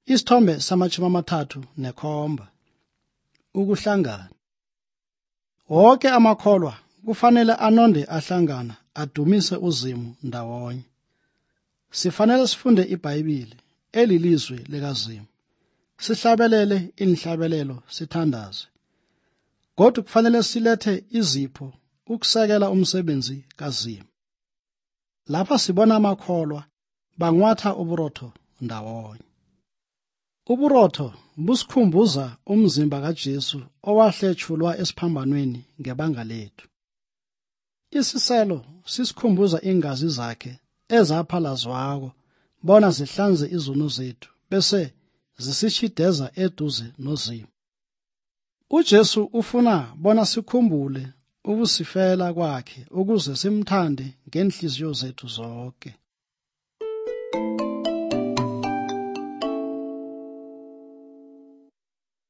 Isithombe sama-37. Ukuhlangana. Wonke amakholwa kufanele anonde ahlangana adumise uZimu ndawonye. Sifanele sifunde iBhayibheli elilizwi likaZimu. Sihlabelele inhlabelelo sithandaze. Kodwa kufanele silethe izipho ukusekela umsebenzi kaZimu. Lapha sibona amakholwa bangwatha uburotho ndawonye. Uburotho busikhumbuza umzimba kaJesu owahletshulwa esiphambanweni ngebanga lethu. Isiselo sisikhumbuza ingazi zakhe ezaphalazwako bona zihlanze izono zethu bese zisishideza eduze noZimu. uJesu ufuna bona sikhumbule ukusifela kwakhe ukuze simthande ngenhliziyo zethu zonke.